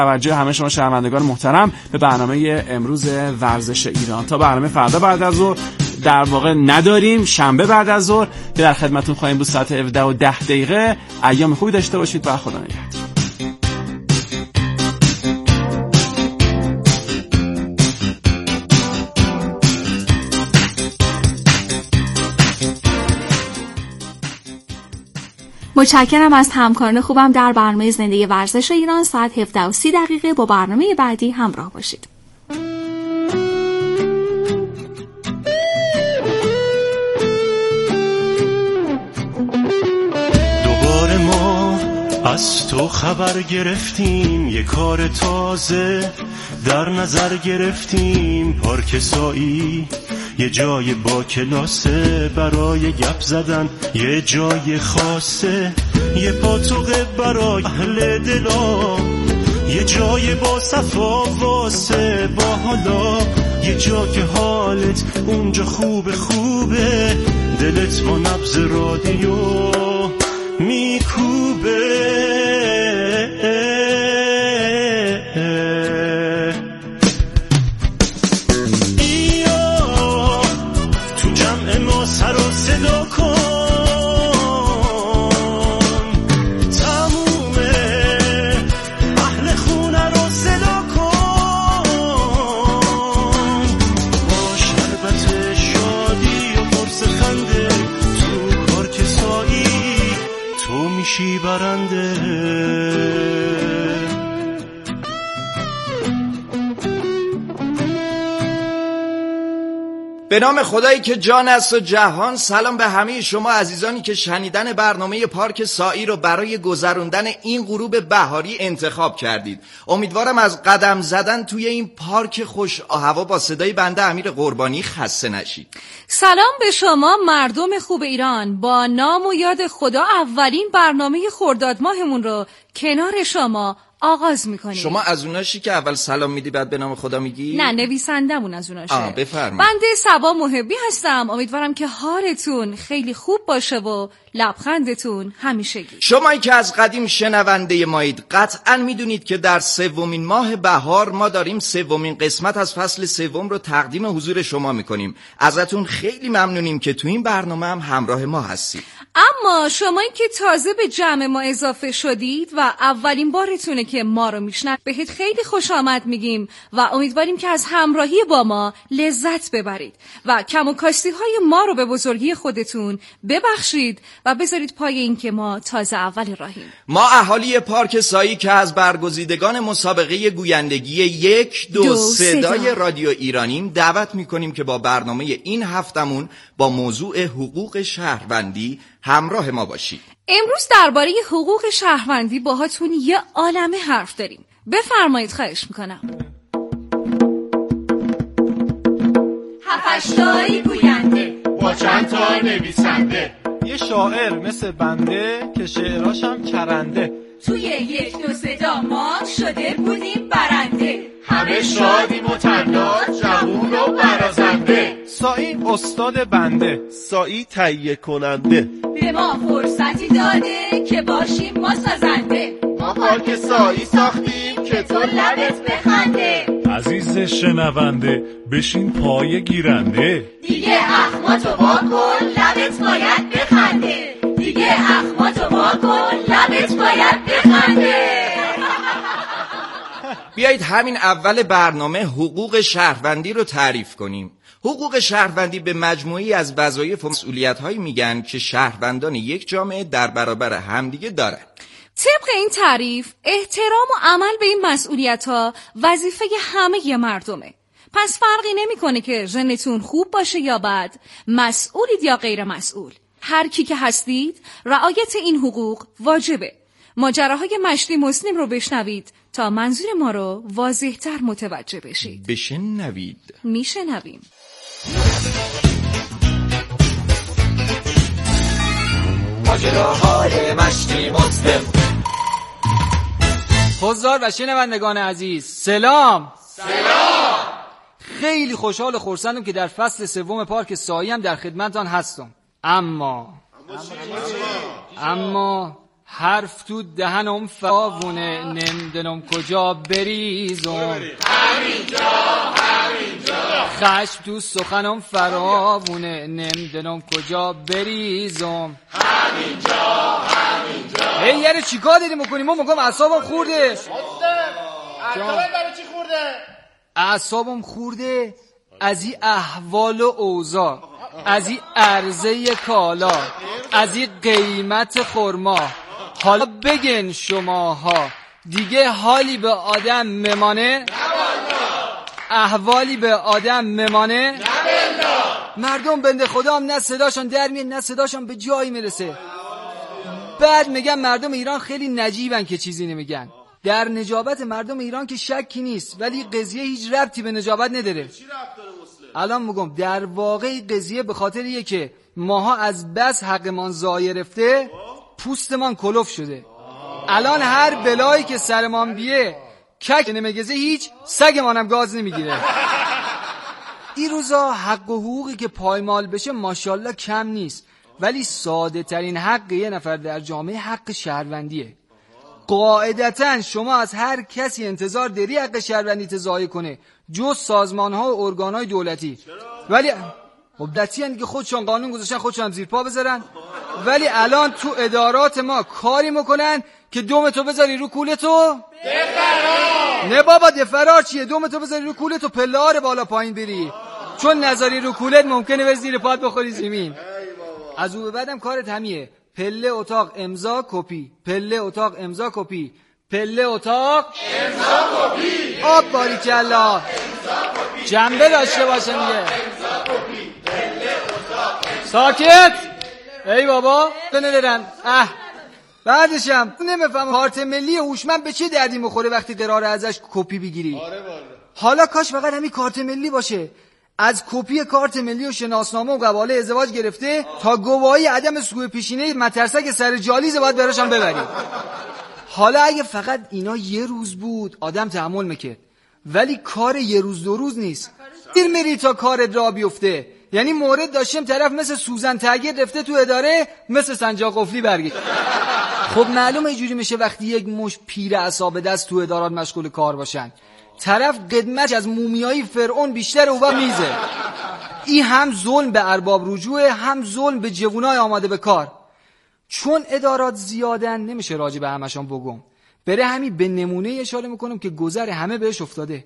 توجه همه شما شنوندگان محترم به برنامه امروز ورزش ایران. تا برنامه فردا بعد از ظهر در واقع نداریم، شنبه بعد از ظهر که در خدمتتون خواهیم بود ساعت 17:10. ایام خوبی داشته باشید و خدا نگهدار. متشکرم از همکاران خوبم در برنامه زنده ورزش ایران. ساعت 17:30 با برنامه بعدی همراه باشید. دوباره ما از تو خبر گرفتیم، یه کار تازه در نظر گرفتیم. پارک سایی یه جای با کلاسه، برای گپ زدن یه جای خاصه. یه پاتوقه برای اهل دلا، یه جای با صفا واسه با حالا. یه جا که حالت اونجا خوبه خوبه، دلت با نبض رادیو میکوبه. سر و صدا کن، تموم اهل خونه رو صدا کن. با شربت شادی و قرص خنده، تو پارک سایی تو میشی برنده. به نام خدایی که جان است و جهان، سلام به همه شما عزیزانی که شنیدن برنامه پارک سایی رو برای گذروندن این غروب بهاری انتخاب کردید. امیدوارم از قدم زدن توی این پارک خوش هوا با صدای بنده امیر قربانی خسته نشید. سلام به شما مردم خوب ایران. با نام و یاد خدا اولین برنامه خرداد ماهمون رو کنار شما آغاز میکنیم. شما از اوناشی که اول سلام میدی بعد به نام خدا میگی؟ نه، نویسندمون از اوناشه. بفرمایید. بنده صبا محبی هستم. امیدوارم که حالتون خیلی خوب باشه و لبخندتون همیشگی. شمایی که از قدیم شنونده مایید قطعاً میدونید که در سومین ماه بهار ما داریم سومین قسمت از فصل سوم رو تقدیم حضور شما میکنیم. ازتون خیلی ممنونیم که تو این برنامه هم همراه ما هستید. اما شمایی که تازه به جمع ما اضافه شدید و اولین بارتونه که ما رو میشنوید، بهت خیلی خوش آمد میگیم و امیدواریم که از همراهی با ما لذت ببرید و کم و کاستی های ما رو به بزرگی خودتون ببخشید و بذارید پای این که ما تازه اول راهیم. ما اهالی پارک سایی که از برگزیدگان مسابقه گویندگی 1 2 صدای رادیو ایرانیم دعوت میکنیم که با برنامه این هفتمون با موضوع حقوق شهروندی همراه ما باشید. امروز درباره حقوق شهروندی باهاتون یه عالمه حرف داریم. بفرمایید، خواهش میکنم. 7-8 تایی گوینده با چند تا نویسنده، یه شاعر مثل بنده که شعراشم کرنده. توی 1 2 صدا ما شده بودیم برنده، همه شادیم و تنها جوون و برازنده. سایی استاد بنده، سایی تهیه کننده، به ما فرصتی داده که باشیم ما سازنده. ما پارک سایی ساختیم که تو لبت بخنده. عزیز شنونده بشین پای گیرنده، دیگه اخماتو وا کن لبت باید بخنده. دیگه اخماتو وا کن لبت باید بخنده. بیایید همین اول برنامه حقوق شهروندی رو تعریف کنیم. حقوق شهروندی به مجموعی از وظایف و مسئولیت‌هایی میگن که شهروندان یک جامعه در برابر همدیگه دارن. طبق این تعریف احترام و عمل به این مسئولیت‌ها وظیفه همه مردمه. پس فرقی نمی‌کنه که ژنتون خوب باشه یا بد، مسئولید یا غیر مسئول. هر کی که هستید رعایت این حقوق واجبه. ماجراهای مشتی مسلم رو بشنوید تا منظور ما رو واضح‌تر متوجه بشید. بشنوید. میشنویم. ماجراهای مشتی مسلم. حضار و شنوندگان عزیز، سلام. خیلی خوشحال و خرسندم که در فصل سوم پارک سایی هم در خدمتتان هستم. اما حرف تو دهنم فراوونه، نمیدونم کجا بریزم. خشم تو سخنم فراوونه، نمیدونم کجا بریزم. ای یاره چیکار داریم میکنیم؟ ما میگم اعصابم خورده. اعصابم برای چی خورده؟ اعصابم خورده از این احوال و اوضاع، از این عرضه کالا، از این قیمت خرما. حالا بگین شماها دیگه حالی به آدم ممانه؟ احوالی به آدم ممانه؟ مردم بنده خدا هم نه صداشان در میاد نه صداشان به جایی میرسه. بعد میگن مردم ایران خیلی نجیبن که چیزی نمیگن. در نجابت مردم ایران که شکی نیست، ولی قضیه هیچ ربطی به نجابت نداره. الان میگم در واقع قضیه به خاطریه که ماها از بس حقمان ضایع رفته، پوستمان کلوف شده. الان هر بلایی که سرمان بیه کک نمیگزه، هیچ سگمان هم گاز نمیگیره. این روزا حق و حقوقی که پایمال بشه ماشاءالله کم نیست، ولی ساده ترین حق یه نفر در جامعه حق شهروندیه. قاعدتاً شما از هر کسی انتظار داری حق شهروندی ضایع کنه جز سازمان ها و ارگان های دولتی. ولی دولتی هن که خودشان قانون گذاشتن خودشان زیر پا بذارن، ولی الان تو ادارات ما کاری میکنن که دومتو بذاری رو کولتو دفرار. نه بابا دفرار چیه؟ دومتو بذاری رو کولتو پله‌ها رو بالا پایین بری، چون نذاری رو کولت ممکنه بری زیر پات بخوری زمین. از اون به بعدم کارت همیه، پله اتاق امضا کپی، پله اتاق امضا کپی، پله اتاق امضا کپی. آب باریکلا جنبه داشته باشه میگه. ساکت ای بابا ندارن. بعدشم نمیفهم کارت ملی هوشمند به چه دردی میخوره وقتی قراره ازش کپی بگیری. حالا کاش فقط همین کارت ملی باشه، از کپی کارت ملی و شناسنامه و قباله ازدواج گرفته تا گواهی عدم سوء پیشینه مترسک سر جالیزه باید براشم ببرید. حالا اگه فقط اینا یه روز بود آدم تحمل میکرد، ولی کار یه روز دو روز نیست. دیر میری تا کارت را بیفته. یعنی مورد داشتیم طرف مثل سوزن تغییر رفته تو اداره، مثل سنجاق قفلی برگشت. خب معلومه اینجوری میشه وقتی یک مش پیر اعصاب دست تو ادارات مشغول کار باشن. طرف قدمت از مومیایی فرعون بیشتر و میزه. این هم ظلم به ارباب رجوعه، هم ظلم به جوونای آماده به کار. چون ادارات زیادن نمیشه راجع به همشون بگم، بره همین به نمونه اشاره میکنم که گذر همه بهش افتاده.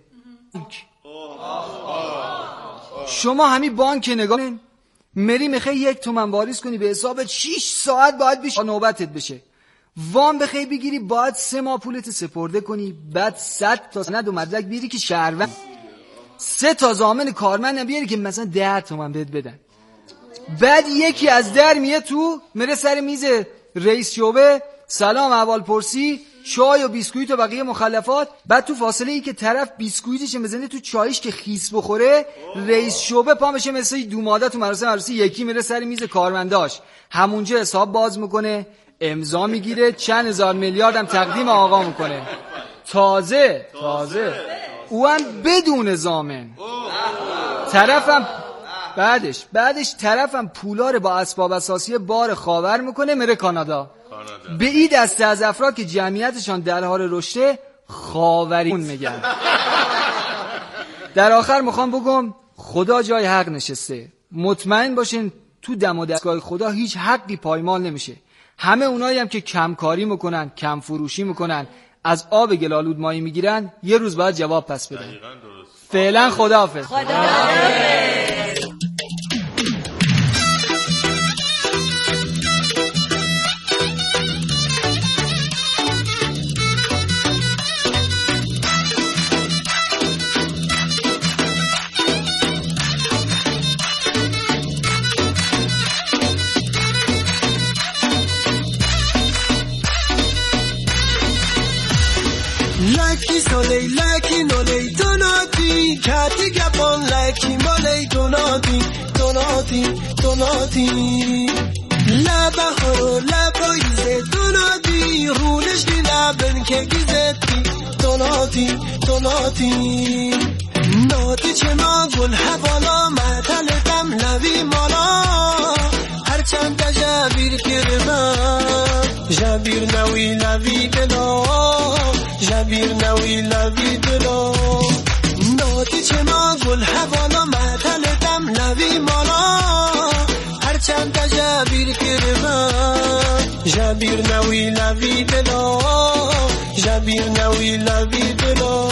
شما همین بانک نگاه کن، مری میخوای 1 تومن واریز کنی به حسابت 6 ساعت باید بیش نوبتت بشه. وام بخوای بگیری باید 3 ماه پولت سپرده کنی، بعد 100 تا سند و مدرک بیاری که شهروند، 3 تا ضامن کارمند بیاری که مثلا 10 تومن بهت بدن. بعد یکی از در میاد تو میره سر میز رئیس شعبه، سلام احوال پرسی، چای و بیسکویت و بقیه مخلفات. بعد تو فاصله ای که طرف بیسکویتش بزنه تو چایش که خیس بخوره، رئیس شعبه پا میشه مثل دوماده تو مراسم عروسی، یکی میره سر میز کارمنداش، همونجا حساب باز میکنه، امضا میگیره، چند هزار میلیارد هم تقدیم آقا میکنه. تازه او هم بدون ضامن. طرفم بعدش طرفم پولا رو با اسباب اساسی بار خاور میکنه، میره کانادا. به این دسته از افراد که جمعیتشان در حال رشده خاوریون میگن. در آخر میخوام بگم خدا جای حق نشسته. مطمئن باشین تو دم و دستگاه خدا هیچ حقی پایمال نمیشه. همه اونایی هم که کمکاری میکنن، کم فروشی میکنن، از آب گلالود ماهی میگیرن، یه روز باید جواب پس بدن. فعلا خداحافظ. Lucky no lei donati kati gabon lucky molei donati la bahoro la boize donati rulesh dilaben ke gizeti donati noti chema gul havala mataltam lavi mala har chand tajabir kirma جبیر نوی لوی دلا جبیر نوی لوی دلا ناتی چما گل حوالا معتلتم نوی مالا هرچند جبیر کرمم جبیر نوی لوی دلا جبیر نوی لوی دلا.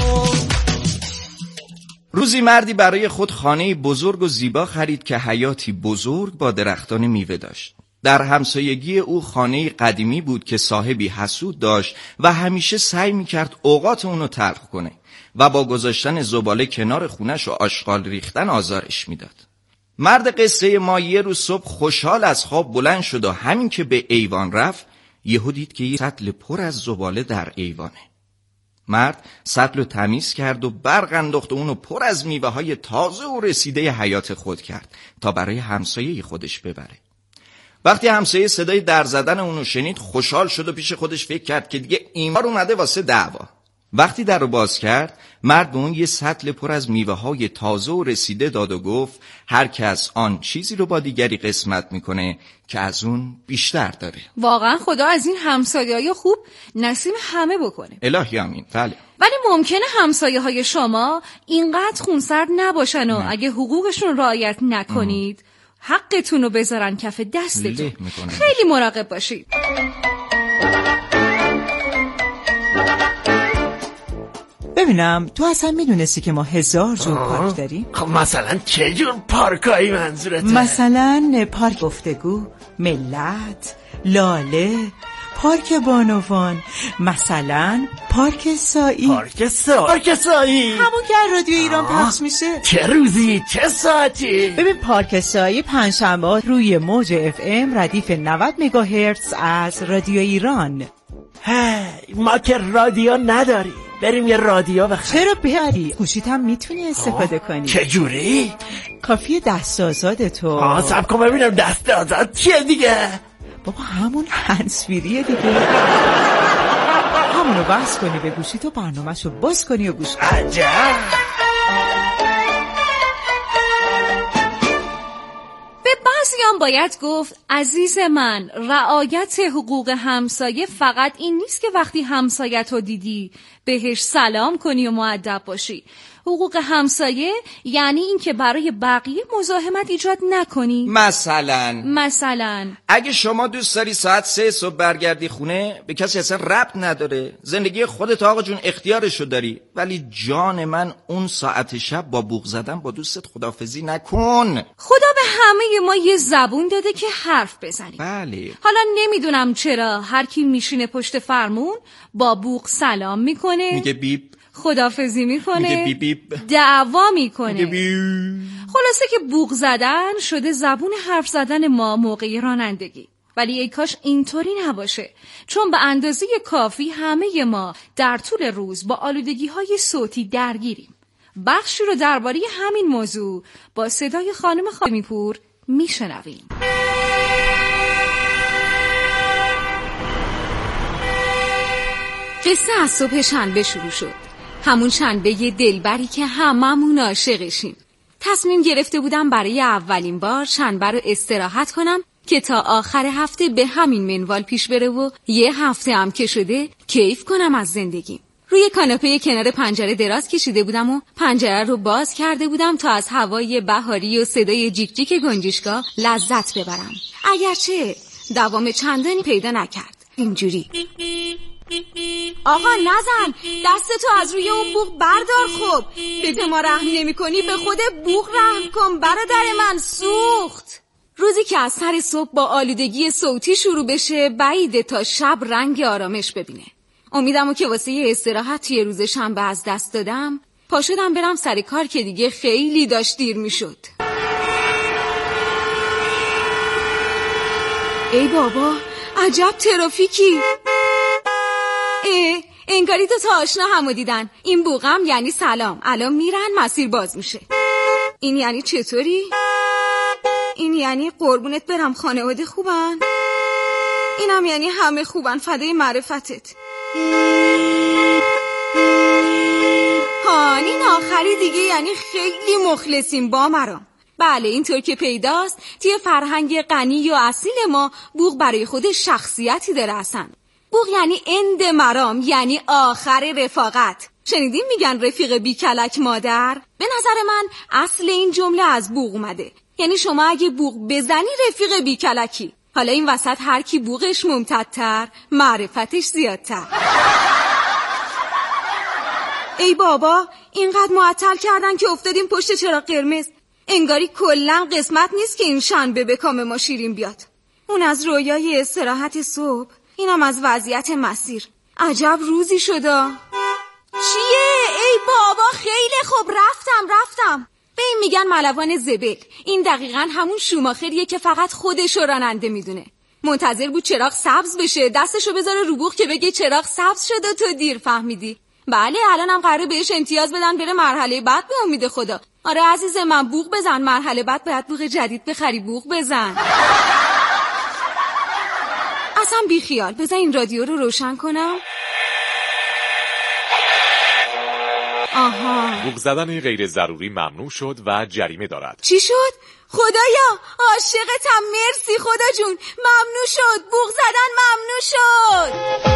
روزی مردی برای خود خانه بزرگ و زیبا خرید که حیاطی بزرگ با درختان میوه داشت. در همسایگی او خانه قدیمی بود که صاحبی حسود داشت و همیشه سعی میکرد اوقات اونو تلخ کنه و با گذاشتن زباله کنار خونش و آشغال ریختن آزارش میداد. مرد قصه ما یه روز صبح خوشحال از خواب بلند شد و همین که به ایوان رفت یهو دید که یه سطل پر از زباله در ایوانه. مرد سطل رو تمیز کرد و برق انداخت و اونو پر از میوه های تازه و رسیده حیات خود کرد تا برای همسایه خودش ببره. وقتی همسایه صدای در زدن اونو شنید خوشحال شد و پیش خودش فکر کرد که دیگه این بار اومده واسه دعوا. وقتی در رو باز کرد مرد به اون یه سطل پر از میوه های تازه و رسیده داد و گفت هر کس آن چیزی رو با دیگری قسمت میکنه که از اون بیشتر داره. واقعا خدا از این همسایه‌های خوب نصیب همه بکنه. الهی آمین. بله. ولی ممکنه همسایه‌های شما اینقدر خونسرد نباشن و اگه حقوقشون رعایت نکنید حقتون رو بذارن کف دستتون. خیلی مراقب باشید. ببینم تو اصلا میدونستی که ما 1000 جور پارک داریم؟ خب مثلا چه جور پارکایی منظورته؟ مثلا پارک گفتگو، ملت، لاله، پارک بانوان، مثلا پارک سایی. پارک سایی همون که رادیو ایران پخش میشه. چه روزی چه ساعتی؟ ببین پارک سایی پنجشنبه روی موج FM ردیف 90 مگاهرتز از رادیو ایران. ما که رادیو نداریم، بریم یه رادیو بخریم. چرا بری؟ گوشیت هم میتونی استفاده کنی. چجوری؟ کافیه دست آزاد تو. صبر کن ببینم دست آزاد چیه دیگه؟ بابا همون هندزفریه دیگه. همونو بس کنی به گوشیت و برنامه‌شو باز کنی و گوش کنی. عجب. بعضیان باید گفت عزیز من رعایت حقوق همسایه فقط این نیست که وقتی همسایت رو دیدی بهش سلام کنی و مؤدب باشی. حقوق همسایه یعنی این که برای بقیه مزاحمت ایجاد نکنی. مثلا اگه شما دوست داری ساعت 3 صبح برگردی خونه به کسی اصلا ربط نداره، زندگی خودت آقا جون اختیارشو داری، ولی جان من اون ساعت شب با بوق زدن با دوستت خداحافظی نکن. خدا به همه ما یه زبون داده که حرف بزنیم. بله. حالا نمیدونم چرا هر کی میشینه پشت فرمون با بوق سلام میکنه، میگه بیب، خداحافظی میکنه، میگه بیب بیب، دعوا میکنه، میگه بیب. خلاصه که بوق زدن شده زبون حرف زدن ما موقع رانندگی. ولی ای کاش اینطوری نباشه، چون به اندازه کافی همه ما در طول روز با آلودگی‌های صوتی درگیریم. بخشی رو درباره همین موضوع با صدای خانم خانمی‌پور میشنویم. قصه از صبح شنبه شروع شد. همون شنبه دلبری که هممون عاشقشیم. تصمیم گرفته بودم برای اولین بار شنبه رو استراحت کنم که تا آخر هفته به همین منوال پیش بره و یه هفته هم که شده کیف کنم از زندگیم. روی کاناپه کنار پنجره دراز کشیده بودم و پنجره رو باز کرده بودم تا از هوای بهاری و صدای جیک جیک گنجشگاه لذت ببرم. اگرچه دوام چندانی پیدا نکرد. اینجوری آقا نزن، دستتو از روی اون بوق بردار. خب به ما رحم نمی کنی به خود بوق رحم کن برادر من، سوخت. روزی که از سر صبح با آلودگی صوتی شروع بشه بعیده تا شب رنگ آرامش ببینه. امیدمو که واسه یه استراحت توی روز شنبه از دست دادم. پا شدم برم سر کار که دیگه خیلی داشت دیر میشد. ای بابا عجب ترافیکی. انگاری تو تا آشنا همو دیدن. این بوغم یعنی سلام، الان میرن مسیر باز میشه. این یعنی چطوری؟ این یعنی قربونت برم خانواده خوبن؟ اینم یعنی همه خوبن فدای معرفتت. این آخری دیگه یعنی خیلی مخلصیم با مرام. بله اینطور که پیداست توی فرهنگ غنی و اصیل ما بوق برای خودش شخصیتی داره اصلا. بوق یعنی اند مرام، یعنی آخر رفاقت. شنیدین میگن رفیق بی کلک مادر؟ به نظر من اصل این جمله از بوق اومده، یعنی شما اگه بوق بزنی رفیق بی کلکی. حالا این وسط هر کی بوقش ممتدتر معرفتش زیادتر. ای بابا اینقدر معطل کردن که افتادیم پشت چراغ قرمز. انگاری کلن قسمت نیست که این شنبه به کام ما شیرین بیاد. اون از رویای استراحت صبح، اینم از وضعیت مسیر. عجب روزی شده. چیه؟ ای بابا خیلی خوب، رفتم. به این میگن ملوان زبل. این دقیقاً همون شوماخریه که فقط خودشو راننده میدونه. منتظر بود چراغ سبز بشه، دستشو بذاره رو بوق که بگه چراغ سبز شده و تو دیر فهمیدی. بله الانم قراره بهش امتیاز بدن بره مرحله بعد به امید خدا. آره عزیز من بوق بزن، مرحله بعد باید بوق جدید بخری، بوق بزن. اصلا بی خیال، بذار این رادیو رو روشن کنم. آها، بوق زدن غیر ضروری ممنوع شد و جریمه دارد. چی شد؟ خدایا عاشقتم، مرسی خدا جون، ممنوع شد، بوق زدن ممنوع شد.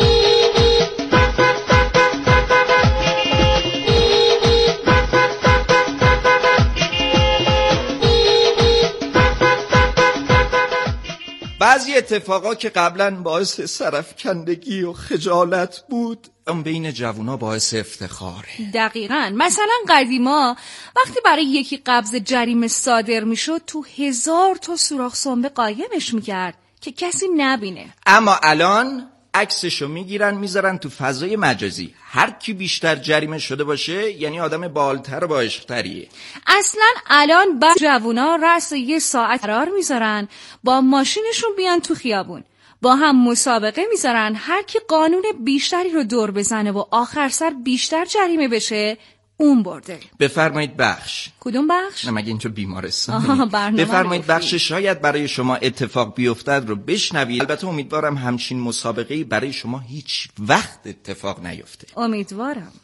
بعضی اتفاقا که قبلا باعث سرفکندگی و خجالت بود اون بین جوونا باعث افتخاره. دقیقاً. مثلا قدیما وقتی برای یکی قبض جریمه صادر میشد تو 1000 تا سوراخ سنبه قایمش میکرد که کسی نبینه. اما الان عکسشو میگیرن میذارن تو فضای مجازی. هر کی بیشتر جریمه شده باشه یعنی آدم بالتر و با عشق‌تریه. اصلا الان با جوونا رأس یه ساعت قرار میذارن، با ماشینشون بیان تو خیابون، با هم مسابقه میذارن هر کی قانون بیشتری رو دور بزنه و آخر سر بیشتر جریمه بشه اون برده. بفرمایید بخش. کدوم بخش؟ نه مگه اینجا بیمارستان. بفرمایید بخش شاید برای شما اتفاق بیفتد رو بشنوید. البته امیدوارم همچین مسابقه‌ای برای شما هیچ وقت اتفاق نیفته. امیدوارم.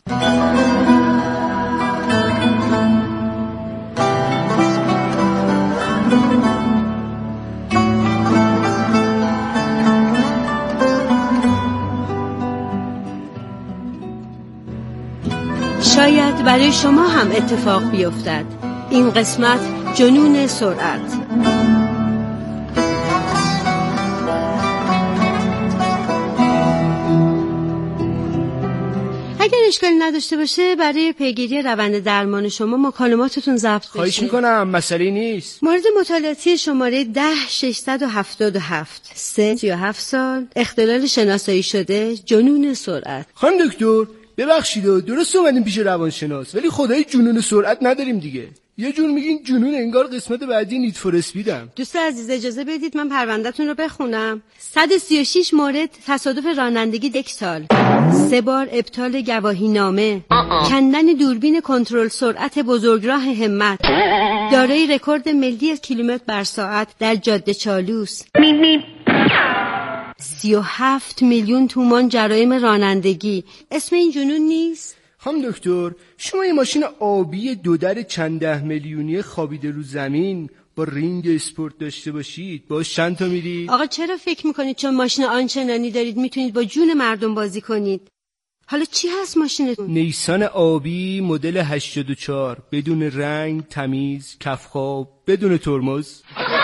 شاید برای شما هم اتفاق بیفتد. این قسمت جنون سرعت. اگر اشکالی نداشته باشه برای پیگیری روند درمان شما مکالماتتون ضبط بشه. خواهش میکنم، مسئله نیست. مورد مطالعاتی شماره 10677 سن 37 سال، اختلال شناسایی شده، جنون سرعت. خانم دکتر ببخشید درست اومدیم پیش روانشناس ولی خدای جنون سرعت نداریم دیگه. یه جور میگین جنون، انگار قسمت بعدی نیت فور اسپیدم. دوست عزیز اجازه بدید من پروندهتون رو بخونم. 136 مورد تصادف رانندگی 1 سال، 3 بار ابطال گواهی نامه، کندن دوربین کنترل سرعت بزرگراه همت، دارای رکورد ملی کیلومتر بر ساعت در جاده چالوس، 37 میلیون تومان جرایم رانندگی. اسم این جنون نیست؟ خانم دکتر شما یه ماشین آبی 2 در چند 10 میلیونی خوابیده رو زمین با رینگ اسپورت داشته باشید باش چند تا میرید؟ آقا چرا فکر میکنید چون ماشین آنچنانی دارید میتونید با جون مردم بازی کنید؟ حالا چی هست ماشینتون؟ نیسان آبی مدل 84 بدون رنگ، تمیز، کفخواب، بدون ترمز.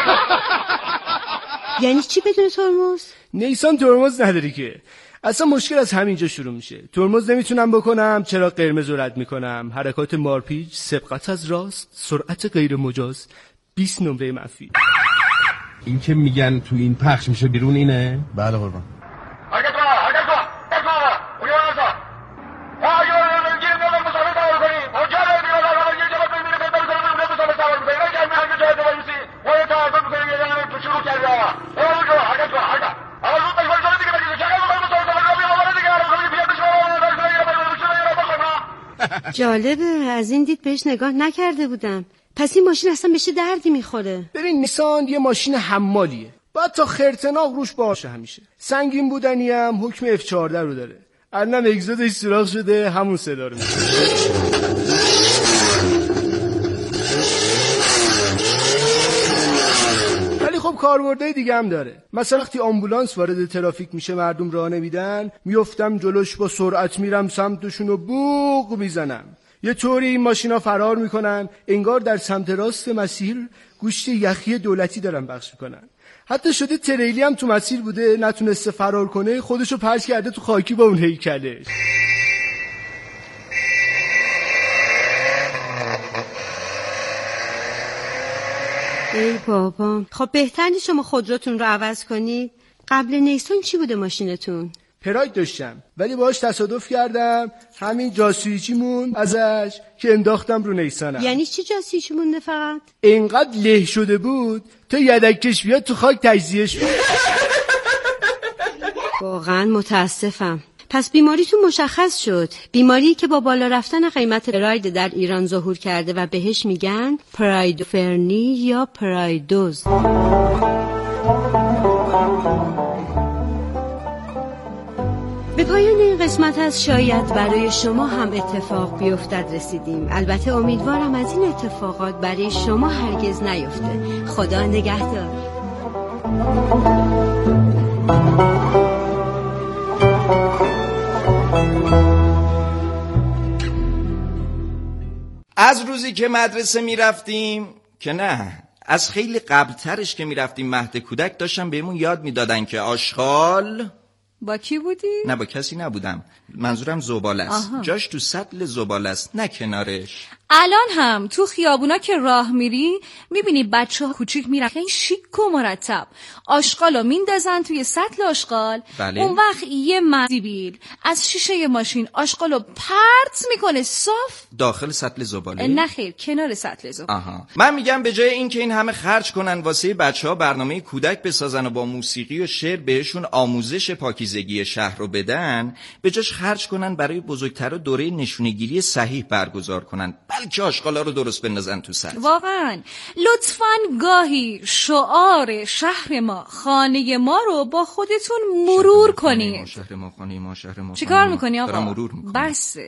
یعنی چی بدون ترمز؟ نیسان ترمز نداری که. اصلا مشکل از همینجا شروع میشه. ترمز نمیتونم بکنم، چرا قرمز رو رد میکنم، حرکات مارپیچ، سبقت از راست، سرعت غیر مجاز، 20 نمره منفی. این که میگن تو این پخش میشه بیرون اینه؟ بله قربان. جالبه، از این دید بهش نگاه نکرده بودم. پس این ماشین اصلا بهش دردی میخوره. ببین نیسان یه ماشین حمالیه، باید تا خرتناق روش باشه. همیشه سنگین بودنی هم حکم F14 رو داره. الانم اگزوزش سوراخ شده، همون صدا رو میده. خب کاربردهای دیگه هم داره. مثلا وقتی آمبولانس وارد ترافیک میشه مردم راه نمیدن، میافتم جلوش با سرعت میرم سمتشون و بوق میزنم. یه طوری این ماشینا فرار میکنن انگار در سمت راست مسیر گوشت یخی دولتی دارن بخش میکنن. حتی شده تریلی هم تو مسیر بوده نتونسته فرار کنه، خودشو پرت کرده تو خاکی با اون هیکلش. ای بابا، خب بهتر نیست شما خودروتون رو عوض کنید؟ قبل نیسان چی بوده ماشینتون؟ پراید داشتم ولی باهاش تصادف کردم، همین جاسویچی مون ازش که انداختم رو نیسانم. یعنی چی جاسویچی مونده فقط؟ اینقدر له شده بود تا یدکش بیاد تو خاک تجزیهش بود. واقعا متاسفم. پس بیماریتون مشخص شد، بیماری که با بالا رفتن قیمت پراید در ایران ظهور کرده و بهش میگن پرایدوفرنی یا پرایدوز. به پایان این قسمت از شاید برای شما هم اتفاق بیفتد رسیدیم. البته امیدوارم از این اتفاقات برای شما هرگز نیفته. خدا نگهدار. از روزی که مدرسه میرفتیم که نه، از خیلی قبلترش که میرفتیم مهد کودک داشتم بهمون یاد میدادن که آشغال با کی بودی؟ نه با کسی نبودم، منظورم زباله است. جاش تو سطل زباله است نه کنارش. الان هم تو خیابونا که راه میری میبینی بچه ها کوچیک میرن خیلی شیک و مرتب آشغالو میندازن توی سطل آشغال. بله. اون وقت یه مدیبیل از شیشه ماشین آشغالو پرت میکنه صاف داخل سطل زباله. نه خیر، کنار سطل زباله. من میگم به جای این که این همه خرج کنن واسه بچه‌ها برنامه کودک بسازن و با موسیقی و شعر بهشون آموزش پاکیزگی شهر رو بدن، به جاش خرج کنن برای بزرگترا دوره نشونه‌گیری صحیح برگزار کنن، بلکه آشغالا رو درست بندازن تو سطل. واقعا لطفاً گاهی شعار شهر ما خانه ما رو با خودتون مرور کنید. شهر ما خانه ما، شهر ما. چی کار میکنی آقا؟ دارم مرور میکنم. بسه.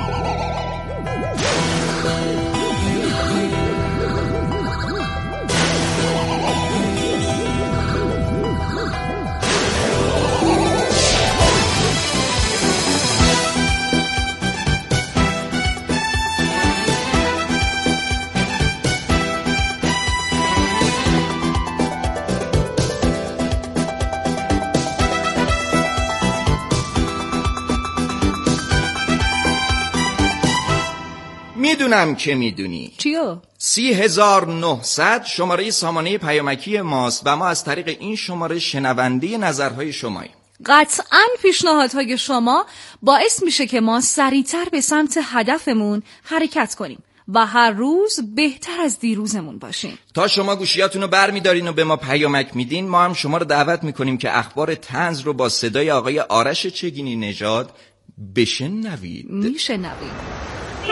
میدونم که میدونی. چیو؟ 30900 شماره سامانه پیامکی ماست و ما از طریق این شماره شنونده نظرهای شماییم. قطعاً پیشنهادهای شما باعث میشه که ما سریعتر به سمت هدفمون حرکت کنیم و هر روز بهتر از دیروزمون باشیم. تا شما گوشیاتونو برمیدارین و به ما پیامک میدین، ما هم شما رو دعوت میکنیم که اخبار طنز رو با صدای آقای آرش چگینی نژاد بشنوید. میشنوید.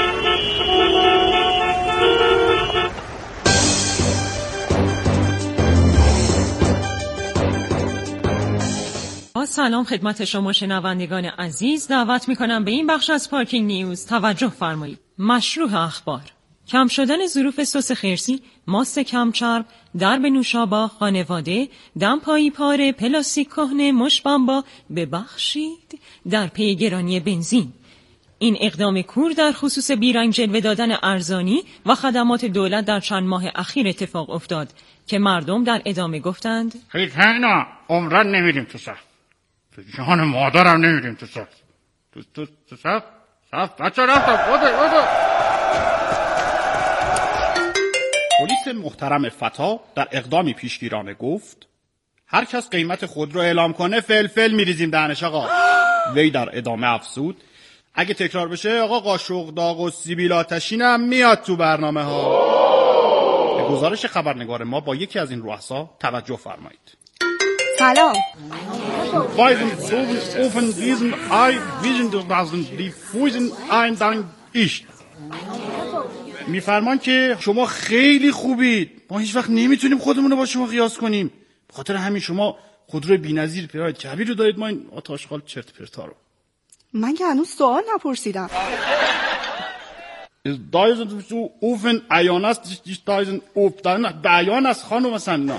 سلام خدمت شما شنوندگان عزیز، دعوت میکنم به این بخش از پارکینگ نیوز توجه فرمایید. مشروع اخبار: کم شدن ظروف سس خرسی، ماست کمچرب، درب نوشابه، خانواده، دمپایی پاره، پلاستیک کهنه، مش بمبا، ببخشید در پی گرانی بنزین. این اقدام کور در خصوص بیرنگ جلوه دادن ارزانی و خدمات دولت در چند ماه اخیر اتفاق افتاد که مردم در ادامه گفتند خیلی نه عمرن نمیریم تو صف، تو جان مادرم نمیریم تو صف، تو صف بچه رفتم خود. پلیس محترم فتا در اقدامی پیشگیرانه گفت هر کس قیمت خود رو اعلام کنه فلفل میریزیم دهنش آقا. وی در ادامه افزود اگه تکرار بشه آقا قاشق داغ و سیبیل آتشین هم میاد تو برنامه ها. به گزارش خبرنگار ما با یکی از این رؤسا توجه فرمایید. سلام. میفرمان که شما خیلی خوبید، ما هیچ وقت نمیتونیم خودمون رو با شما قیاس کنیم، بخاطر همین شما خودروی بی‌نظیر پراید کبیر رو دارید، ما این آتاشغال چرت پرتا رو. من که هنوز سوال نپرسیدم. اوفن ایاناس دایزن اوف بیان از خانم مثلا.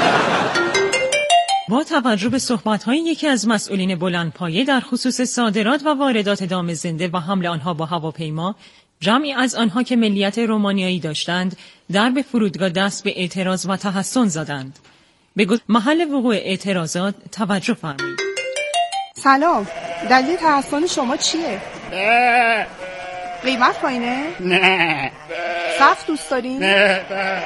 با توجه به صحبت‌های یکی از مسئولین بلندپایه در خصوص صادرات و واردات دام زنده و حمل آنها با هواپیما، جمعی از آنها که ملیت رومانیایی داشتند در به فرودگاه دست به اعتراض و تحسن زدند. به محل وقوع اعتراضات توجه فرمایید. سلام، دلیل تحسن شما چیه؟ قیمت پایینه؟ نه. سخت دوست دارین؟ نه.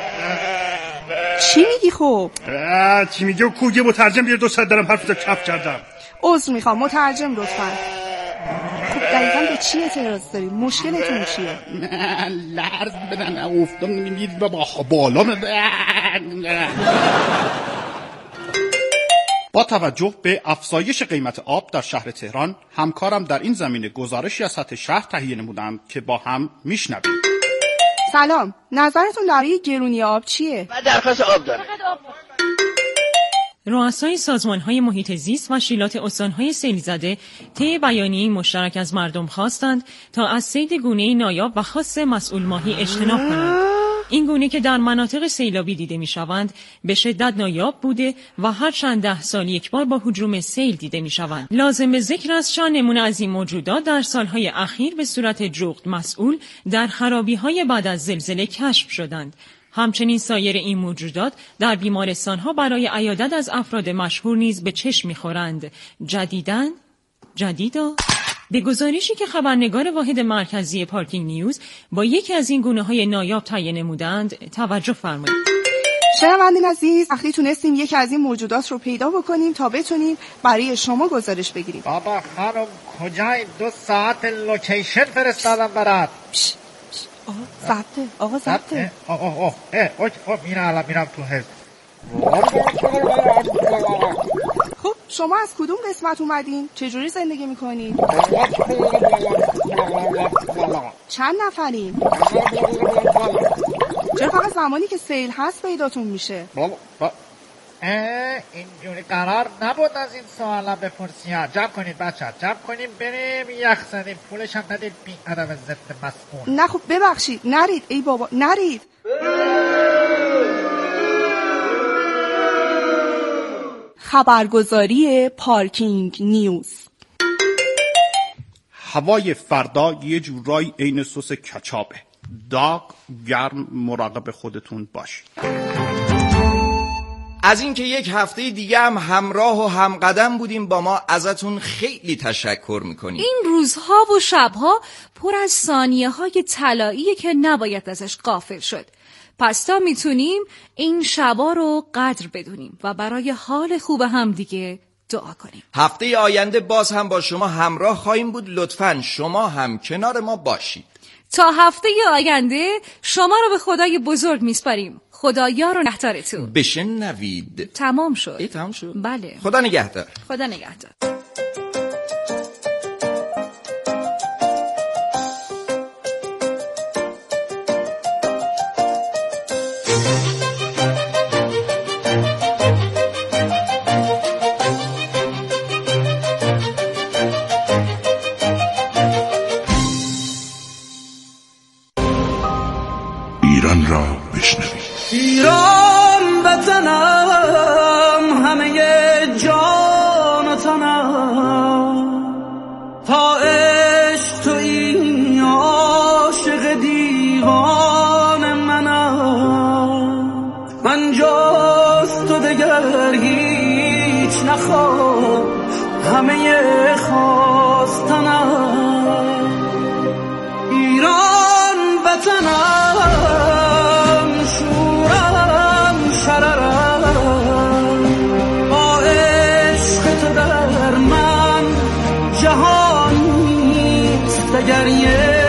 چی میگی خب؟ چی میگی؟ کوگه مترجم بیار 200 دارم حرفتو کف کردم. عذر میخوام مترجم لطفاً. خب دقیقاً به چی اعتراض داری؟ مشکلتون چیه؟ نه لرز بدن افتادم میگید بابا بالا با توجه به افزایش قیمت آب در شهر تهران، همکارم در این زمینه گزارشی از سطح شهر تهیه نمودند که با هم میشنویم. سلام، نظرتون درباره گرونی آب چیه؟ من درخواست آب دارم. رؤسای سازمان‌های محیط زیست و شیلات استان‌های سیل‌زده طی بیانیه‌ای مشترک از مردم خواستند تا از صید گونه‌ای نایاب و خاص مسئول ماهی اجتناب کنند. این گونه که در مناطق سیلابی دیده می‌شوند به شدت نایاب بوده و هر چند 10 سال یک بار با هجوم سیل دیده می‌شوند. لازم ذکر است چند نمونه از این موجودات در سال‌های اخیر به صورت جغد مسئول در خرابی‌های بعد از زلزله کشف شدند. همچنین سایر این موجودات در بیمارستان‌ها برای عیادت از افراد مشهور نیز به چشم می‌خورند. جدیدا به گزارشی که خبرنگار واحد مرکزی پارکینگ نیوز با یکی از این گونه‌های نایاب تهیه نمودند توجه فرمایید. شنوندگان عزیز، اخیراً تونستیم یکی از این موجودات رو پیدا بکنیم تا بتونیم برای شما گزارش بگیریم. بابا خانم کجای 2 ساعت لوکیشن فرستادم برات. ضبطه آقا ضبطه. میرم تو حزب. خب شما از کدوم قسمت اومدین؟ چجوری زندگی میکنین؟ چند نفرین؟ چرا فقط زمانی که سیل هست پیداتون میشه؟ اینجوری قرار نبود از این سوالا بپرسیم. جمع کنید بچه، جمع کنیم بریم یخ زنیم، پولش هم ندید بی ادب ضد مسئول. نه خب ببخشید، نرید ای بابا نرید. خبرگزاری پارکینگ نیوز. هوای فردا یه جورایی عین سس کچاپه، داغ، گرم، مراقب خودتون باشید. از اینکه یک هفته دیگه هم همراه و همقدم بودیم با ما ازتون خیلی تشکر میکنیم. این روزها و شبها پر از ثانیه‌های طلاییه که نباید ازش غافل شد. پس تا میتونیم این شبا رو قدر بدونیم و برای حال خوب هم دیگه دعا کنیم. هفته آینده باز هم با شما همراه خواهیم بود. لطفاً شما هم کنار ما باشید. تا هفته آینده شما رو به خدای بزرگ میسپاریم. خدایا رو نگهدارتون. بشنوید. تمام شد. تمام شد. بله. خدا نگهدار. خدا نگهدار. ایران را بشنوید. ایران وطنم، همه جان و تنم، تا عشق تویی عاشق دیوان منم. من جز تو دگر هیچ نخواه، همه خواستنم. ایران وطنم، شورم شررم، با عشق تو در من جهان نیست دگر